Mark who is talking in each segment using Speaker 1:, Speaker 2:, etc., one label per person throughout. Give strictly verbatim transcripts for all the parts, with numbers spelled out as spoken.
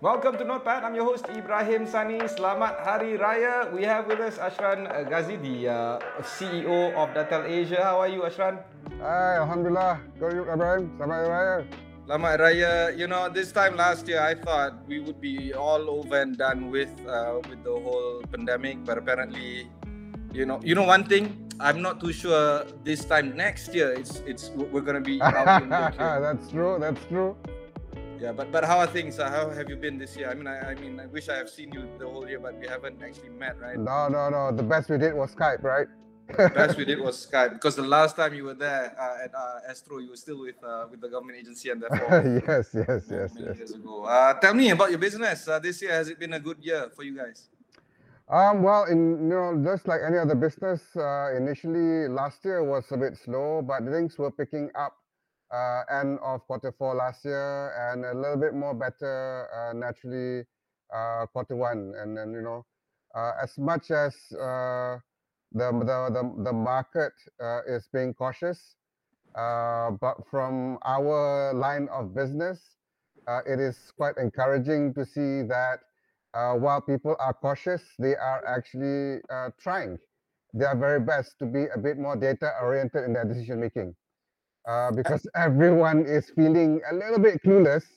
Speaker 1: Welcome to Notepad. I'm your host Ibrahim Sani. Selamat Hari Raya. We have with us Ashran uh, Ghazi, the uh, C E O of Datel Asia. How are you, Ashran?
Speaker 2: Hai, Alhamdulillah. Kau yuk, Ibrahim. Selamat Hari Raya.
Speaker 1: Selamat Raya. You know, this time last year, I thought we would be all over and done with uh, with the whole pandemic, but apparently, you know, you know one thing. I'm not too sure this time next year. It's it's we're gonna be out in the clear.
Speaker 2: That's true. That's true.
Speaker 1: Yeah, but but how are things? Uh, how have you been this year? I mean, I, I mean, I wish I have seen you the whole year, but we haven't actually met, right?
Speaker 2: No, no, no. The best we did was Skype, right?
Speaker 1: The best we did was Skype, because the last time you were there uh, at uh, Astro, you were still with uh, with the government agency, and therefore
Speaker 2: yes, yes, yes,
Speaker 1: many
Speaker 2: yes.
Speaker 1: years ago. Uh, tell me about your business. Uh, this year, has it been a good year for you guys?
Speaker 2: Um, well, in you know, just like any other business, uh, initially last year was a bit slow, but things were picking up uh, end of quarter four last year, and a little bit more better uh, naturally uh, quarter one, and then you know, uh, as much as uh, the the the, the market uh, is being cautious, uh, but from our line of business, uh, it is quite encouraging to see that. Uh, while people are cautious, they are actually uh, trying their very best to be a bit more data oriented in their decision making, uh, because everyone is feeling a little bit clueless,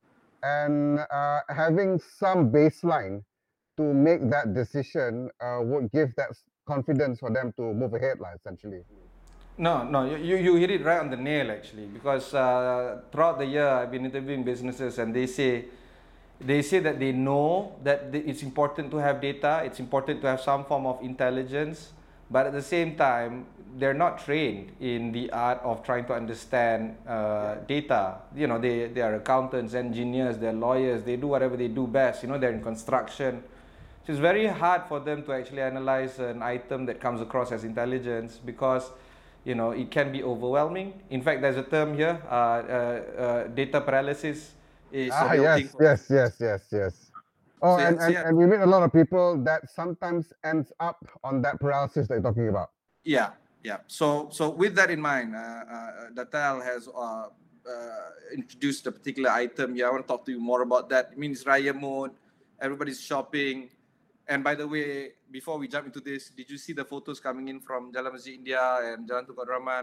Speaker 2: and uh, having some baseline to make that decision uh, would give that confidence for them to move ahead, like, essentially.
Speaker 1: No, no, you, you hit it right on the nail, actually, because uh, throughout the year I've been interviewing businesses, and they say they say that they know that it's important to have data, it's important to have some form of intelligence, but at the same time they're not trained in the art of trying to understand uh, data. You know, they, they are accountants, engineers, they're lawyers, they do whatever they do best. You know, they're in construction. So it's very hard for them to actually analyze an item that comes across as intelligence, because you know it can be overwhelming. In fact, there's a term here, uh, uh, uh, data paralysis is
Speaker 2: Ah,
Speaker 1: a real
Speaker 2: yes,
Speaker 1: thing.
Speaker 2: yes, yes, yes, yes. Oh,
Speaker 1: So, yeah,
Speaker 2: and,
Speaker 1: so
Speaker 2: and,
Speaker 1: yeah.
Speaker 2: and we meet a lot of people that sometimes ends up on that paralysis that you're talking about.
Speaker 1: Yeah, yeah. So, so with that in mind, uh, uh, Datel has uh, uh, introduced a particular item. Yeah, I want to talk to you more about that. It means Raya mode. Everybody's shopping. And by the way, before we jump into this, did you see the photos coming in from Jalan Masjid India and Jalan Tukar Rahman?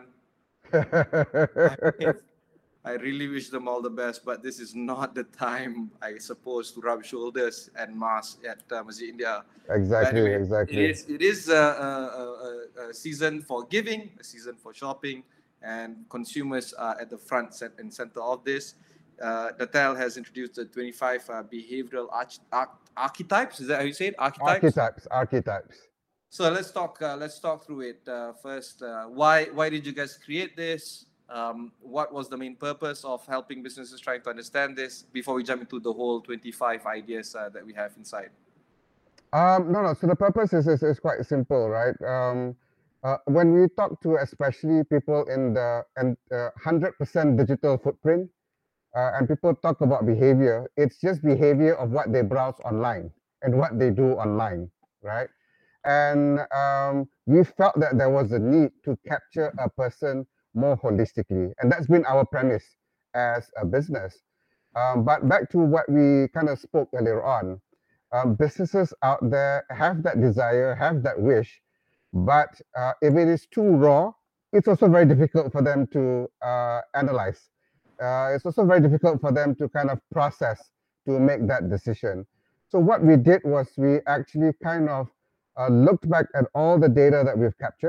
Speaker 1: I really wish them all the best, but this is not the time, I suppose, to rub shoulders and mask at uh, Masjid India.
Speaker 2: Exactly,
Speaker 1: But anyway,
Speaker 2: exactly.
Speaker 1: it is it is a, a, a, a season for giving, a season for shopping, and consumers are at the front and center of this. Uh, Datel has introduced the twenty-five uh, behavioral arch- arch- archetypes. Is that how you say it? Archetypes.
Speaker 2: Archetypes, archetypes.
Speaker 1: So let's talk. Uh, let's talk through it uh, first. Uh, why why did you guys create this? Um, what was the main purpose of helping businesses trying to understand this before we jump into the whole twenty-five ideas uh, that we have inside?
Speaker 2: Um, no, no. So the purpose is is, is quite simple, right? Um, uh, when we talk to especially people in the and uh, hundred percent digital footprint, uh, and people talk about behavior, it's just behavior of what they browse online and what they do online, right? And um, we felt that there was a need to capture a person more holistically, and that's been our premise as a business. Um, but back to what we kind of spoke earlier on, um, businesses out there have that desire, have that wish, but uh, if it is too raw, it's also very difficult for them to uh, analyze. Uh, it's also very difficult for them to kind of process to make that decision. So what we did was we actually kind of uh, looked back at all the data that we've captured.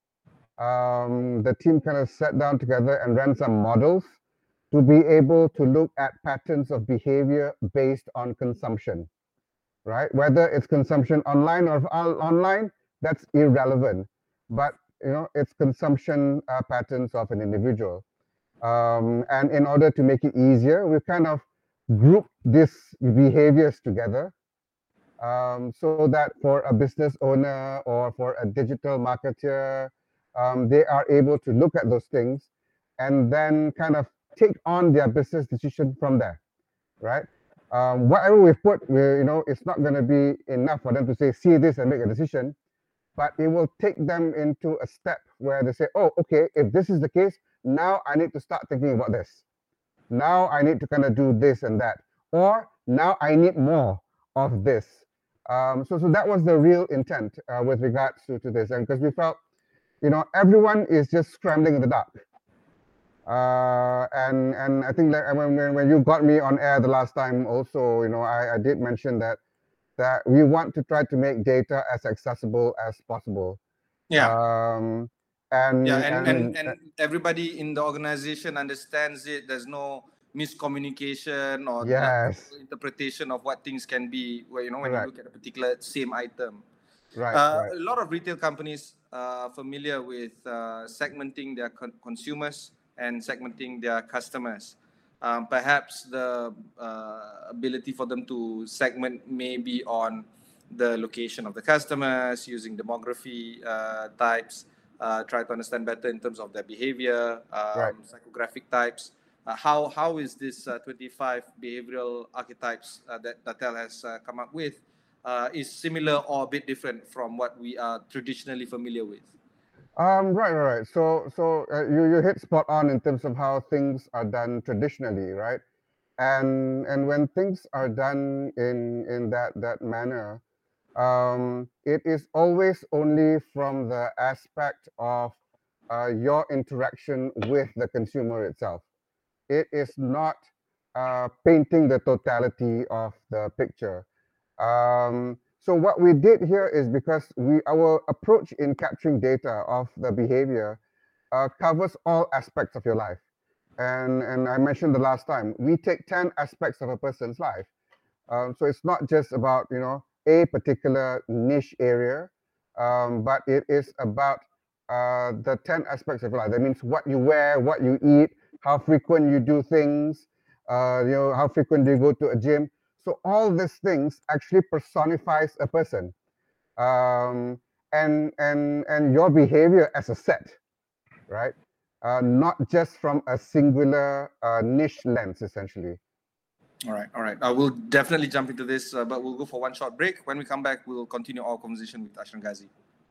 Speaker 2: Um, the team kind of sat down together and ran some models to be able to look at patterns of behavior based on consumption, right? Whether it's consumption online or online, that's irrelevant. But you know, it's consumption uh, patterns of an individual. Um, and in order to make it easier, we've kind of grouped these behaviors together, um, so that for a business owner or for a digital marketer, um, they are able to look at those things and then kind of take on their business decision from there, right? Um, whatever we put, we, you know, it's not going to be enough for them to say, see this and make a decision, but it will take them into a step where they say, oh, okay, if this is the case, now I need to start thinking about this. Now I need to kind of do this and that. Or Now I need more of this. Um, so, so that was the real intent uh, with regards to, to this, and because we felt, you know, everyone is just scrambling in the dark. Uh, and and I think that when, when when you got me on air the last time, also, you know, I, I did mention that that we want to try to make data as accessible as possible.
Speaker 1: Yeah.
Speaker 2: Um,
Speaker 1: Yeah,
Speaker 2: and
Speaker 1: and, and,
Speaker 2: and uh,
Speaker 1: and everybody in the organization understands it. There's no miscommunication or uh,
Speaker 2: yes,
Speaker 1: double interpretation of what things can be. Where you know when you
Speaker 2: correct,
Speaker 1: look at a particular same item,
Speaker 2: right,
Speaker 1: uh,
Speaker 2: right,
Speaker 1: a lot of retail companies are familiar with uh, segmenting their con- consumers and segmenting their customers. Um, perhaps the uh, ability for them to segment may be on the location of the customers, using demography uh, types, uh, try to understand better in terms of their behavior,
Speaker 2: right.
Speaker 1: um, psychographic types. Uh, how, how is this uh, twenty-five behavioral archetypes uh, that Datel has uh, come up with uh, is similar or a bit different from what we are traditionally familiar with?
Speaker 2: Um, right, right, right. So, so uh, you you hit spot on in terms of how things are done traditionally, right? And and when things are done in in that that manner, um, it is always only from the aspect of uh, your interaction with the consumer itself. It is not uh, painting the totality of the picture. Um, so what we did here is because we our approach in capturing data of the behavior uh, covers all aspects of your life. And, and I mentioned the last time, we take ten aspects of a person's life. Um, so it's not just about, you know, a particular niche area, um, but it is about uh, the ten aspects of life. That means what you wear, what you eat, how frequent you do things, uh, you know, how frequent do you go to a gym. So all these things actually personifies a person, um, and and and your behavior as a set, right? Uh, not just from a singular uh, niche lens, essentially.
Speaker 1: All right, all right. Uh, we'll definitely jump into this, uh, but we'll go for one short break. When we come back, we'll continue our conversation with Ashran Ghazi.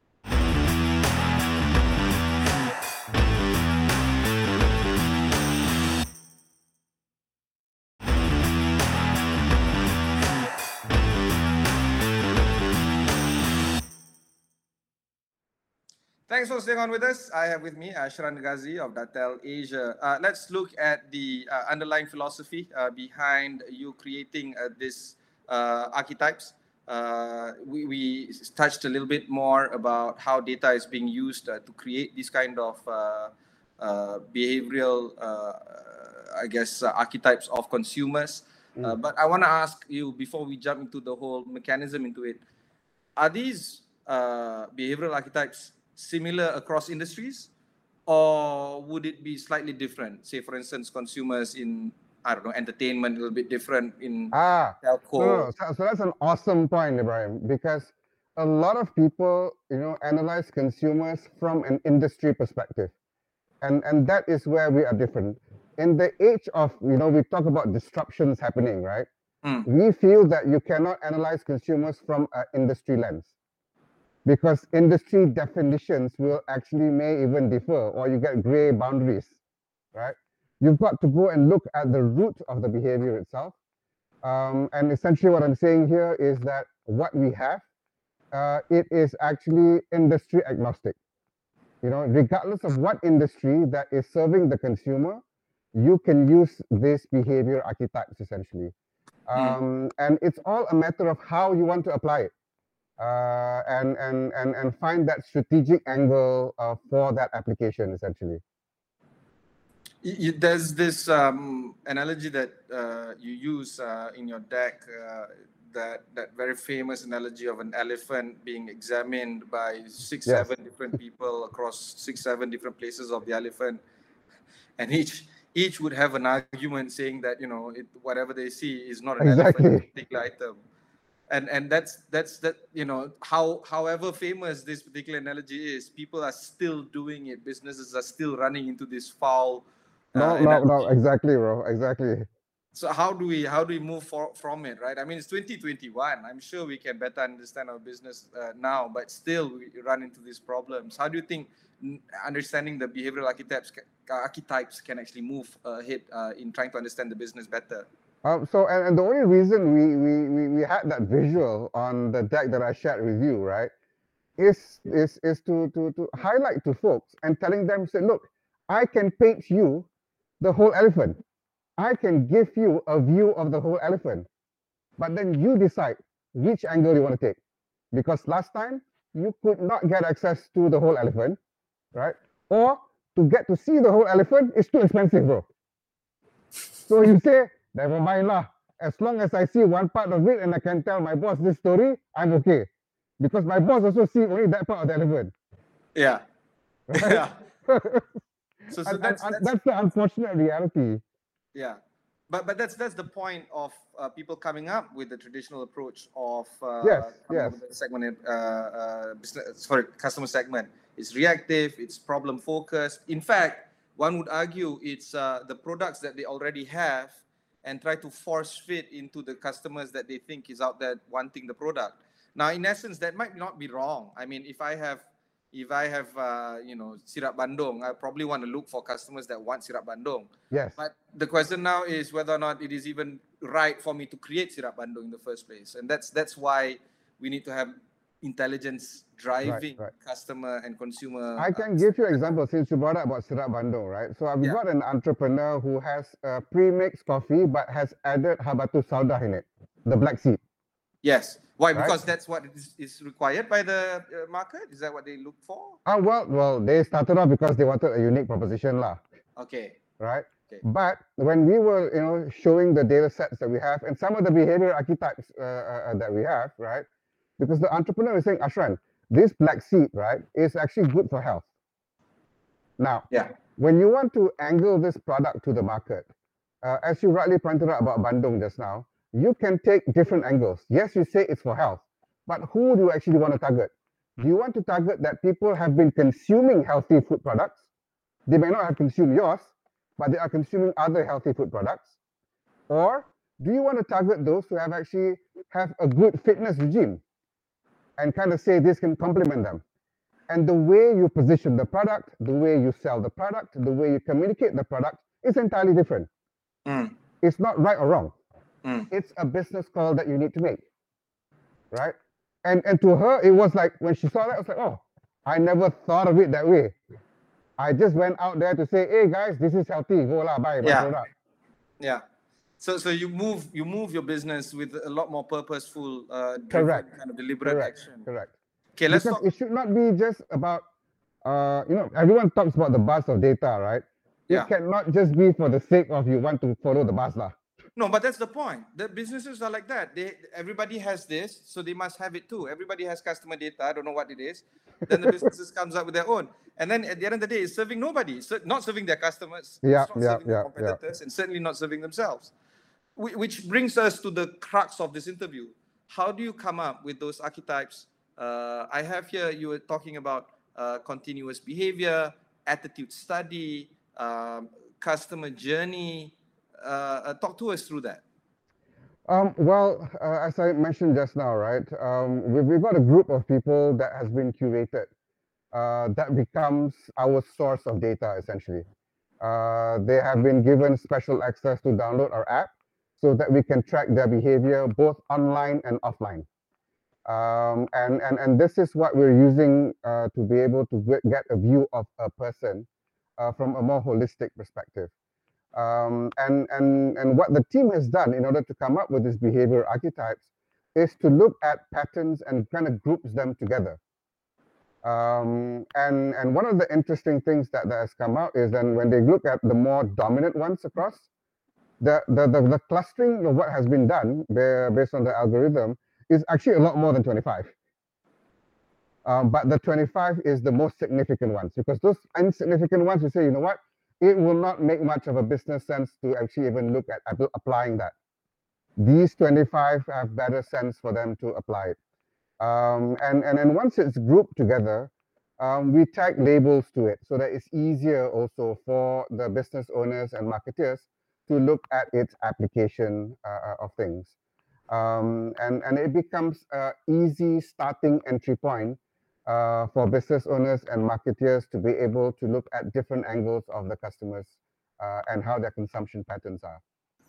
Speaker 1: Thanks for staying on with us. I have with me Ashran Ghazi of Datel Asia. Uh, let's look at the uh, underlying philosophy uh, behind you creating uh, this uh, archetypes. Uh, we, we touched a little bit more about how data is being used uh, to create these kind of uh, uh, behavioral, uh, I guess, uh, archetypes of consumers. Uh,
Speaker 2: Mm.
Speaker 1: but I want to ask you before we jump into the whole mechanism into it, are these uh, behavioral archetypes similar across industries, or would it be slightly different? Say, for instance, consumers in, I don't know, entertainment a little bit different in
Speaker 2: Ah, no, no,
Speaker 1: telco.
Speaker 2: no. So, so that's an awesome point, Ibrahim, because a lot of people, you know, analyze consumers from an industry perspective, and and that is where we are different. In the age of, you know, we talk about disruptions happening, right?
Speaker 1: Mm,
Speaker 2: We feel that you cannot analyze consumers from an industry lens because industry definitions will actually may even differ, or you get gray boundaries, right? You've got to go and look at the root of the behavior itself. Um, and essentially what I'm saying here is that what we have, uh, it is actually industry agnostic. You know, regardless of what industry that is serving the consumer, you can use this behavior archetypes essentially.
Speaker 1: mm.
Speaker 2: Um, and it's all a matter of how you want to apply it, uh, and, and, and, and find that strategic angle uh, for that application essentially.
Speaker 1: Y- y- There's this um, analogy that uh, you use uh, in your deck, uh, that that very famous analogy of an elephant being examined by six,
Speaker 2: Yes,
Speaker 1: seven different people across six, seven different places of the elephant, and each each would have an argument saying that you know it, whatever they see is not an elephant, it's a
Speaker 2: exactly.
Speaker 1: particular item. And and that's that's that you know how however famous this particular analogy is, people are still doing it, businesses are still running into this foul uh,
Speaker 2: No, no, no,
Speaker 1: analogy.
Speaker 2: exactly, bro, exactly.
Speaker 1: So how do we how do we move for, from it, right? I mean, it's twenty twenty-one. I'm sure we can better understand our business uh, now, but still we run into these problems. How do you think n- understanding the behavioral archetypes ca- archetypes can actually move ahead uh, in trying to understand the business better?
Speaker 2: Um, so, and, and the only reason we, we, we, we had that visual on the deck that I shared with you, right, is is is to, to, to highlight to folks and telling them, say, look, I can paint you the whole elephant. I can give you a view of the whole elephant. But then you decide which angle you want to take. Because last time, you could not get access to the whole elephant, right? Or to get to see the whole elephant is too expensive, bro. So you say, never mind lah. As long as I see one part of it and I can tell my boss this story, I'm okay. Because my boss also see only that part of the elephant.
Speaker 1: Yeah.
Speaker 2: Right?
Speaker 1: Yeah. So, so
Speaker 2: and,
Speaker 1: that's,
Speaker 2: and,
Speaker 1: that's,
Speaker 2: that's the unfortunate reality.
Speaker 1: Yeah. But but that's that's the point of uh, people coming up with the traditional approach of uh,
Speaker 2: Yes,
Speaker 1: coming
Speaker 2: yes.
Speaker 1: up with the segmented uh, uh, business, sorry, customer segment. It's reactive. It's problem focused. In fact, one would argue it's uh, the products that they already have and try to force fit into the customers that they think is out there wanting the product. Now, in essence, that might not be wrong. I mean, if I have if I have uh, you know Sirap Bandung, I probably want to look for customers that want Sirap Bandung.
Speaker 2: Yes.
Speaker 1: But the question now is whether or not it is even right for me to create Sirap Bandung in the first place, and that's that's why we need to have intelligence driving
Speaker 2: right.
Speaker 1: customer and consumer.
Speaker 2: I can give you an example since you brought up about Sirap Bandung, right? So I've
Speaker 1: Yeah.
Speaker 2: got an entrepreneur who has uh, pre-mixed coffee but has added Habatus Sauda in it, the black seed.
Speaker 1: Yes. Why?
Speaker 2: Right?
Speaker 1: Because that's what is, is required by the uh, market? Is that what they look for?
Speaker 2: Ah, well, well, they started off because they wanted a unique proposition, lah.
Speaker 1: Okay.
Speaker 2: Right?
Speaker 1: Okay.
Speaker 2: But when we were, you know, showing the data sets that we have and some of the behavior archetypes uh, uh, that we have, right? Because the entrepreneur is saying, Ashran, this black seed, right, is actually good for health. Now,
Speaker 1: Yeah.
Speaker 2: when you want to angle this product to the market, uh, as you rightly pointed out about Bandung just now, you can take different angles. Yes, you say it's for health, but who do you actually want to target? Do you want to target that people have been consuming healthy food products? They may not have consumed yours, but they are consuming other healthy food products. Or do you want to target those who have actually have a good fitness regime and kind of say this can complement them? And the way you position the product, the way you sell the product, the way you communicate the product is entirely different.
Speaker 1: Mm.
Speaker 2: It's not right or wrong.
Speaker 1: Mm.
Speaker 2: It's a business call that you need to make, right? And and to her, it was like when she saw that, I was like, oh, I never thought of it that way. I just went out there to say, hey guys, this is healthy. Go lah, buy my
Speaker 1: Yeah.
Speaker 2: product.
Speaker 1: Yeah. So so you move you move your business with a lot more purposeful, uh, driven,
Speaker 2: Correct.
Speaker 1: kind of deliberate
Speaker 2: Correct.
Speaker 1: action.
Speaker 2: Correct.
Speaker 1: Okay, let's
Speaker 2: Because
Speaker 1: talk.
Speaker 2: it should not be just about, uh, you know, everyone talks about the buzz of data, right? It
Speaker 1: Yeah.
Speaker 2: cannot just be for the sake of you want to follow the buzz lah.
Speaker 1: No, but that's the point. The businesses are like that. They everybody has this, so they must have it too. Everybody has customer data. I don't know what it is. Then the businesses comes up with their own, and then at the end of the day, it's serving nobody. So not serving their customers.
Speaker 2: Yeah,
Speaker 1: it's not
Speaker 2: yeah,
Speaker 1: serving their
Speaker 2: yeah,
Speaker 1: competitors, and certainly not serving themselves. Wh- Which brings us to the crux of this interview. How do you come up with those archetypes? Uh, I have here, you were talking about uh, continuous behavior, attitude study, um, customer journey. Uh, uh, talk to us through that.
Speaker 2: Um, well, uh, as I mentioned just now, right, um, we've, we've got a group of people that has been curated uh, that becomes our source of data, essentially. Uh, they have been given special access to download our app so that we can track their behavior both online and offline. Um, and, and, and this is what we're using uh, to be able to get a view of a person uh, from a more holistic perspective. Um, and, and, and what the team has done in order to come up with these behavior archetypes is to look at patterns and kind of groups them together. Um, and, and one of the interesting things that, that has come out is then when they look at the more dominant ones across, the, the, the, the clustering of what has been done based on the algorithm is actually a lot more than twenty-five. Um, but the twenty-five is the most significant ones because those insignificant ones, you say, you know what, it will not make much of a business sense to actually even look at applying that. These twenty-five have better sense for them to apply it. Um, and, and, and once it's grouped together, um, we tag labels to it so that it's easier also for the business owners and marketers to look at its application uh, of things. Um, and, and it becomes an easy starting entry point uh, for business owners and marketeers to be able to look at different angles of the customers uh, and how their consumption patterns are.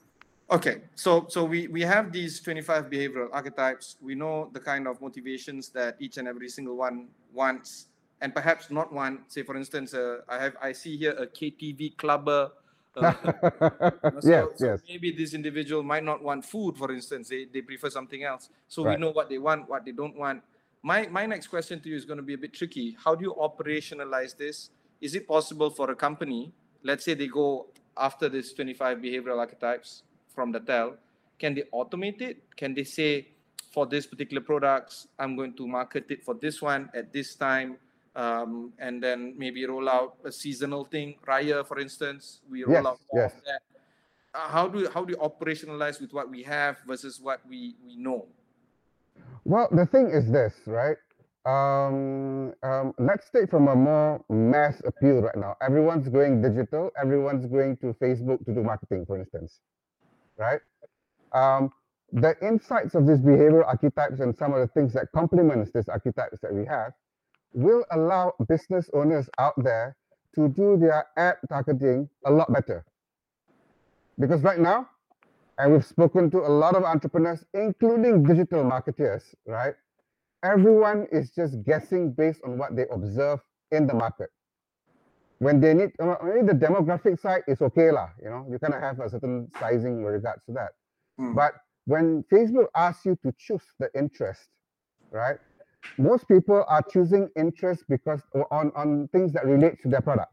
Speaker 1: Okay, so so we, we have these twenty-five behavioral archetypes. We know the kind of motivations that each and every single one wants, and perhaps not want. Say, for instance, uh, I have I see here a K T V clubber. Uh, you know,
Speaker 2: Yes,
Speaker 1: so so
Speaker 2: yes,
Speaker 1: maybe this individual might not want food, for instance. They, they prefer something else. So we
Speaker 2: right.
Speaker 1: know what they want, what they don't want. My my next question to you is going to be a bit tricky. How do you operationalize this? Is it possible for a company, let's say they go after this twenty-five behavioral archetypes from the Dell, can they automate it? Can they say, for this particular products, I'm going to market it for this one at this time, um, and then maybe roll out a seasonal thing, Raya, for instance, we roll
Speaker 2: Yes,
Speaker 1: out more
Speaker 2: yes.
Speaker 1: of that. Uh, how do how do you operationalize with what we have versus what we we know?
Speaker 2: Well, the thing is this, right? Um, um, let's take from a more mass appeal right now. Everyone's going digital. Everyone's going to Facebook to do marketing, for instance, right? Um, the insights of these behavioral archetypes and some of the things that complements these archetypes that we have will allow business owners out there to do their ad targeting a lot better. Because right now, and we've spoken to a lot of entrepreneurs, including digital marketers, right? Everyone is just guessing based on what they observe in the market. When they need, maybe the demographic side is okay lah, you know, you kind of have a certain sizing with regards to that.
Speaker 1: Hmm.
Speaker 2: But when Facebook asks you to choose the interest, right? Most people are choosing interest because on, on things that relate to their product.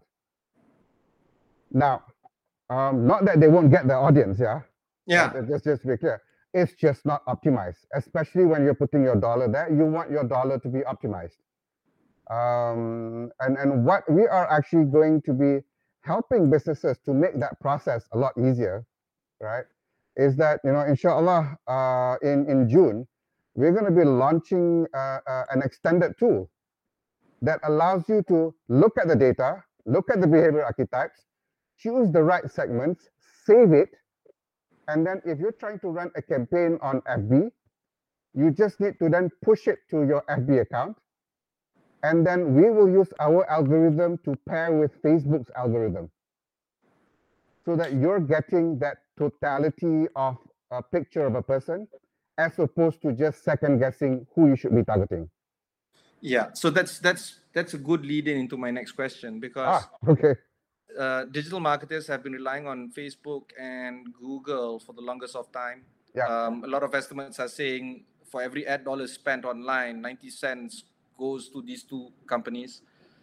Speaker 2: Now, um, not that they won't get the audience, yeah?
Speaker 1: Yeah.
Speaker 2: Right? Just, just to be clear, it's just not optimized, especially when you're putting your dollar there. You want your dollar to be optimized. Um, and, and what we are actually going to be helping businesses to make that process a lot easier, right, is that, you know, inshallah, uh, in, in June, we're going to be launching uh, uh, an extended tool that allows you to look at the data, look at the behavioral archetypes, choose the right segments, save it, and then if you're trying to run a campaign on F B, you just need to then push it to your F B account, and then we will use our algorithm to pair with Facebook's algorithm so that you're getting that totality of a picture of a person as opposed to just second guessing who you should be targeting.
Speaker 1: Yeah, so that's that's that's a good lead in into my next question, because
Speaker 2: Ah, okay.
Speaker 1: uh, digital marketers have been relying on Facebook and Google for the longest of time.
Speaker 2: Yeah.
Speaker 1: Um, a lot of estimates are saying for every ad dollar spent online, ninety cents goes to these two companies.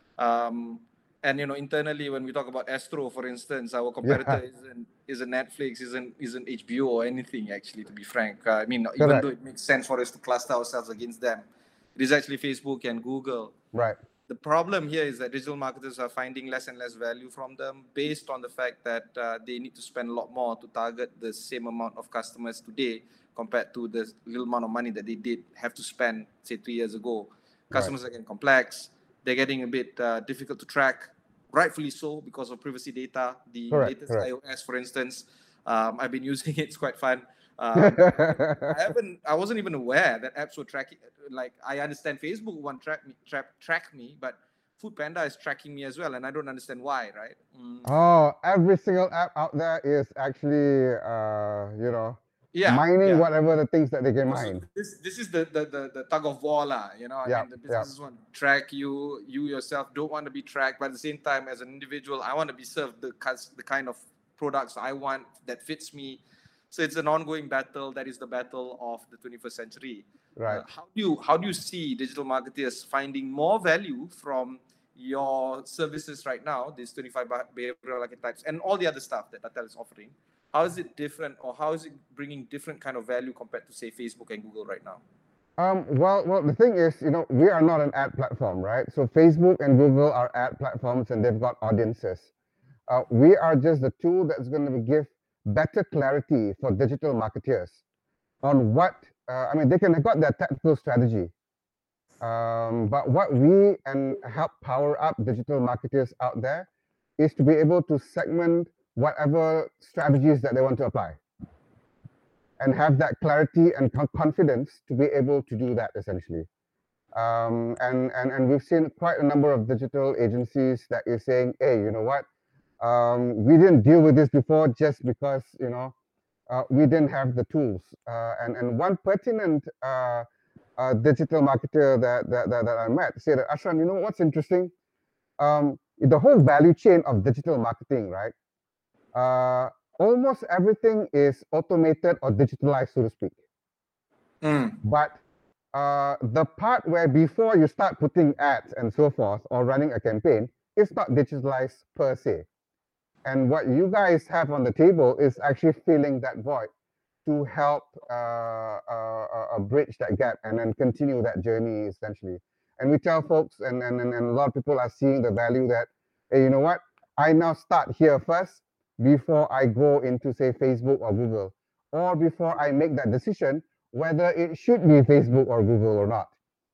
Speaker 1: Um, and you know, internally, when we talk about Astro, for instance, our competitor
Speaker 2: Yeah.
Speaker 1: isn't isn't Netflix, isn't isn't H B O or anything. Actually, to be frank, uh, I mean, even
Speaker 2: Correct.
Speaker 1: though it makes sense for us to cluster ourselves against them, it is actually Facebook and Google.
Speaker 2: Right.
Speaker 1: The problem here is that digital marketers are finding less and less value from them based on the fact that uh, they need to spend a lot more to target the same amount of customers today compared to the little amount of money that they did have to spend, say, three years ago. Customers right. are getting complex. They're getting a bit uh, difficult to track, rightfully so, because of privacy data. The
Speaker 2: Correct,
Speaker 1: latest
Speaker 2: correct.
Speaker 1: iOS, for instance, um, I've been using it. It's quite fun. Um, I haven't. I wasn't even aware that apps were tracking. Like, I understand Facebook want track me, track track me, but Foodpanda is tracking me as well, and I don't understand why. Right? Mm.
Speaker 2: Oh, every single app out there is actually, uh, you know,
Speaker 1: yeah,
Speaker 2: mining
Speaker 1: yeah.
Speaker 2: whatever the things that they can
Speaker 1: So
Speaker 2: mine.
Speaker 1: this this is the the the, the tug of war, lah. You know, I
Speaker 2: Yeah,
Speaker 1: mean, the
Speaker 2: yeah.
Speaker 1: businesses want to track you. You yourself don't want to be tracked, but at the same time, as an individual, I want to be served the the kind of products I want that fits me. So it's an ongoing battle. That is the battle of the twenty-first century.
Speaker 2: Right.
Speaker 1: Uh, how do you how do you see digital marketers finding more value from your services right now, these twenty-five behavioral archetypes and all the other stuff that Datel is offering? How is it different, or how is it bringing different kind of value compared to, say, Facebook and Google right now?
Speaker 2: Um, well, well, the thing is, you know, we are not an ad platform, right? So Facebook and Google are ad platforms, and they've got audiences. Uh, we are just the tool that's going to give better clarity for digital marketeers on what, uh, I mean, they can have got their tactical strategy. Um, but what we and help power up digital marketers out there is to be able to segment whatever strategies that they want to apply and have that clarity and confidence to be able to do that, essentially. Um, and, and, and we've seen quite a number of digital agencies that is saying, hey, you know what, um, we didn't deal with this before just because, you know, uh, we didn't have the tools. Uh, and, and one pertinent uh, uh, digital marketer that, that, that, that I met said, Ashran, you know what's interesting? Um, the whole value chain of digital marketing, right? Uh, almost everything is automated or digitalized, so to speak.
Speaker 1: Mm.
Speaker 2: But uh, the part where before you start putting ads and so forth or running a campaign, it's not digitalized per se. And what you guys have on the table is actually filling that void to help uh, uh, uh, bridge that gap and then continue that journey essentially. And we tell folks, and, and, and a lot of people are seeing the value that, hey, you know what? I now start here first before I go into, say, Facebook or Google, or before I make that decision whether it should be Facebook or Google or not.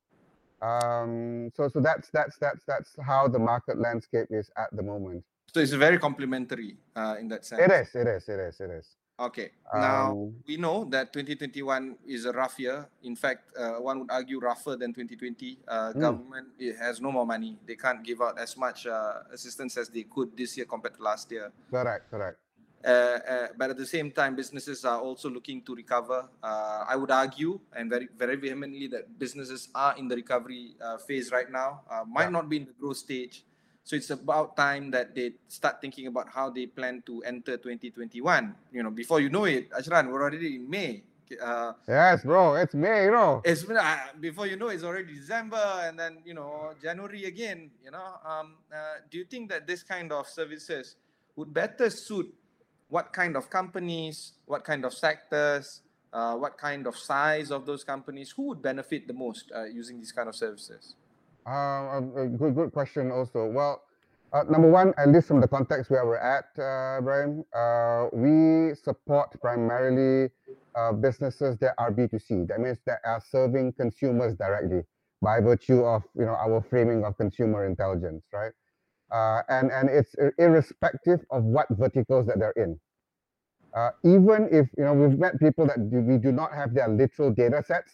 Speaker 2: Um, so, so that's that's that's that's how the market landscape is at the moment.
Speaker 1: So it's very complementary uh, in that sense.
Speaker 2: It is, it is, it is, it is.
Speaker 1: Okay. Now,
Speaker 2: Um,
Speaker 1: we know that twenty twenty-one is a rough year. In fact, uh, one would argue rougher than twenty twenty. Uh,
Speaker 2: Mm.
Speaker 1: Government it has no more money. They can't give out as much uh, assistance as they could this year compared to last year.
Speaker 2: correct, correct.
Speaker 1: Uh, uh, but at the same time, businesses are also looking to recover. Uh, I would argue, and very, very vehemently, that businesses are in the recovery uh, phase right now. Uh, might
Speaker 2: Yeah.
Speaker 1: not be in the growth stage. So it's about time that they start thinking about how they plan to enter twenty twenty-one. You know, before you know it, Ashran, we're already in May. Uh,
Speaker 2: Yes, bro, it's May, you know.
Speaker 1: it's been, uh, before you know, it's already December, and then you know January again. You know, um, uh, do you think that this kind of services would better suit what kind of companies, what kind of sectors, uh, what kind of size of those companies? Who would benefit the most uh, using these kind of services?
Speaker 2: Uh, a, a good, good question also. Well, uh, number one, at least from the context where we're at, uh, Brian, uh, we support primarily uh, businesses that are B two C. That means that are serving consumers directly by virtue of you know our framing of consumer intelligence, right? Uh, and and it's irrespective of what verticals that they're in. Uh, even if you know we've met people that do, we do not have their literal data sets,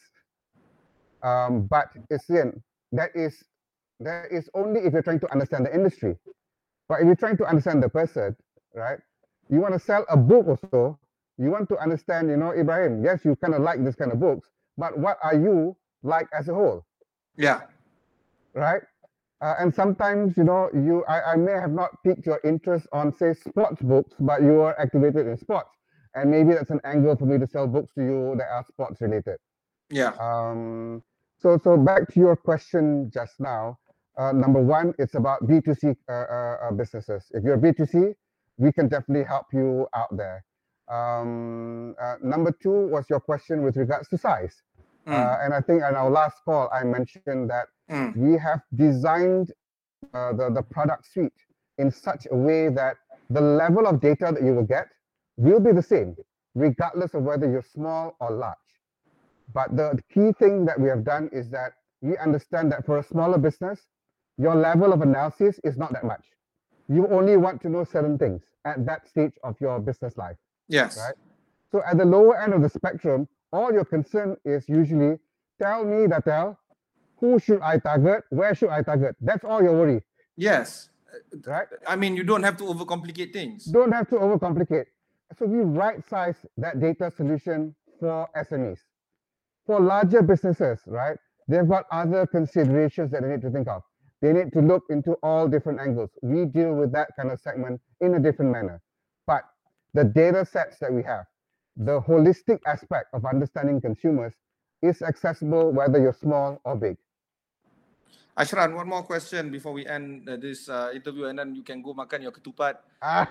Speaker 2: um, but it's in that is that is only if you're trying to understand the industry. But if you're trying to understand the person, right? You want to sell a book also. You want to understand, you know, Ibrahim. Yes, you kind of like this kind of books, but what are you like as a whole?
Speaker 1: Yeah.
Speaker 2: Right. Uh, and sometimes, you know, you I, I may have not piqued your interest on, say, sports books, but you are activated in sports. And maybe that's an angle for me to sell books to you that are sports related.
Speaker 1: Yeah.
Speaker 2: Um, so, so back to your question just now. Uh, number one, it's about B two C uh, uh, businesses. If you're B two C, we can definitely help you out there. Um, uh, number two was your question with regards to size.
Speaker 1: Mm.
Speaker 2: Uh, and I think in our last call, I mentioned that
Speaker 1: Mm.
Speaker 2: we have designed uh, the, the product suite in such a way that the level of data that you will get will be the same, regardless of whether you're small or large. But the key thing that we have done is that we understand that for a smaller business, your level of analysis is not that much. You only want to know certain things at that stage of your business life.
Speaker 1: Yes.
Speaker 2: Right? So at the lower end of the spectrum, all your concern is usually, tell me, Datel, who should I target? Where should I target? That's all your worry.
Speaker 1: Yes.
Speaker 2: Right?
Speaker 1: I mean, you don't have to overcomplicate things.
Speaker 2: Don't have to overcomplicate. So we right-size that data solution for S M Es. For larger businesses, right, they've got other considerations that they need to think of. They need to look into all different angles. We deal with that kind of segment in a different manner. But the data sets that we have, the holistic aspect of understanding consumers is accessible whether you're small or big.
Speaker 1: Ashran, one more question before we end uh, this uh, interview, and then you can go makan your ketupat. Uh,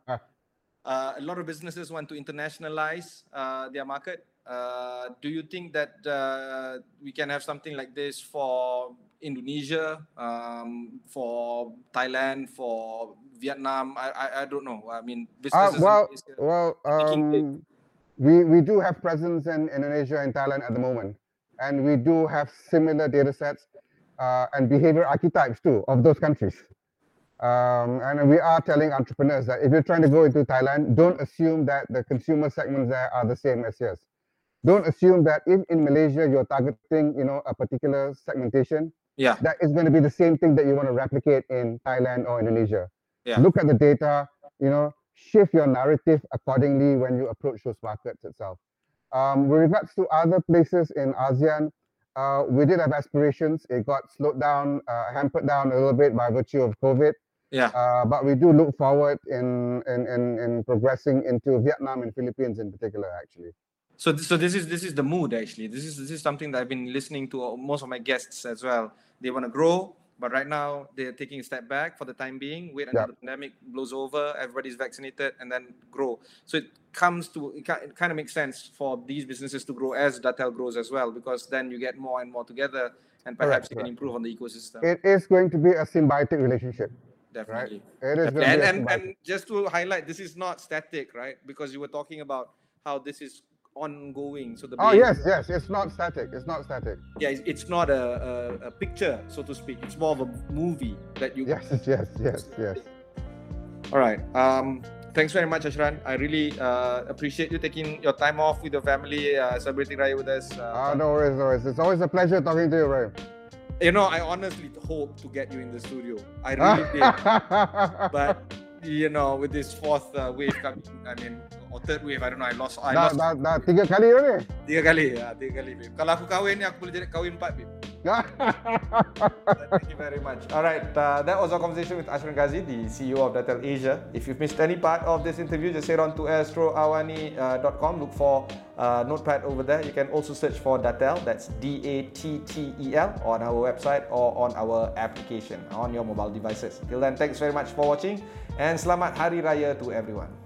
Speaker 1: uh, a lot of businesses want to internationalize uh, their market. Uh, do you think that uh, we can have something like this for Indonesia, um, for Thailand, for Vietnam? I, I, I don't know. I mean, businesses
Speaker 2: uh, well,
Speaker 1: in Malaysia
Speaker 2: well, um, we, we do have presence in Indonesia and Thailand at the moment. And we do have similar data sets uh, and behavior archetypes too of those countries. Um, and we are telling entrepreneurs that if you're trying to go into Thailand, don't assume that the consumer segments there are the same as yours. Don't assume that if in Malaysia you're targeting, you know, a particular segmentation,
Speaker 1: yeah,
Speaker 2: that is going to be the same thing that you want to replicate in Thailand or Indonesia.
Speaker 1: Yeah.
Speaker 2: Look at the data, you know, shift your narrative accordingly when you approach those markets itself. Um, with regards to other places in ASEAN, uh, we did have aspirations. It got slowed down, uh, hampered down a little bit by virtue of COVID.
Speaker 1: Yeah.
Speaker 2: Uh, but we do look forward in, in, in, in progressing into Vietnam and Philippines in particular, actually.
Speaker 1: So, th- so this is this is the mood actually. This is this is something that I've been listening to most of my guests as well. They want to grow, but right now they're taking a step back for the time being. Wait until
Speaker 2: Yeah.
Speaker 1: the pandemic blows over, everybody's vaccinated, and then grow. So it comes to it, ki- it kind of makes sense for these businesses to grow as Datel grows as well, because then you get more and more together, and perhaps
Speaker 2: Correct,
Speaker 1: you can
Speaker 2: correct.
Speaker 1: improve on the ecosystem.
Speaker 2: It is going to be a symbiotic relationship.
Speaker 1: Definitely.
Speaker 2: Right? It is
Speaker 1: Definitely.
Speaker 2: going to
Speaker 1: And,
Speaker 2: be a
Speaker 1: and,
Speaker 2: symbiotic.
Speaker 1: and just to highlight, this is not static, right? Because you were talking about how this is ongoing. So the
Speaker 2: Oh,
Speaker 1: base-
Speaker 2: yes, yes. It's not static. It's not static.
Speaker 1: yeah, it's, it's not a, a, a picture, so to speak. It's more of a movie that you.
Speaker 2: Yes, yes, yes, yes.
Speaker 1: All right. Um, thanks very much, Ashran. I really uh, appreciate you taking your time off with your family, uh, celebrating Raya with us. Uh,
Speaker 2: Ah, no worries, no worries. It's always a pleasure talking to you, Ray.
Speaker 1: You know, I honestly hope to get you in the studio. I really did. But you know, with this fourth uh, wave coming, I mean, or third wave, I don't know. I lost. I
Speaker 2: dah,
Speaker 1: lost
Speaker 2: dah, dah tiga kali dah ni.
Speaker 1: tiga kali. Ya, tiga kali, babe. Kalau aku kahwin ni, aku boleh jadi kahwin empat, babe. Thank you very much. All right, uh, that was our conversation with Ashran Ghazi, the C E O of Datel Asia. If you've missed any part of this interview, just head on to astro awani dot com. Look for uh, Notepad over there. You can also search for Datel. That's D A T T E L on our website or on our application on your mobile devices. Till then, thanks very much for watching and Selamat Hari Raya to everyone.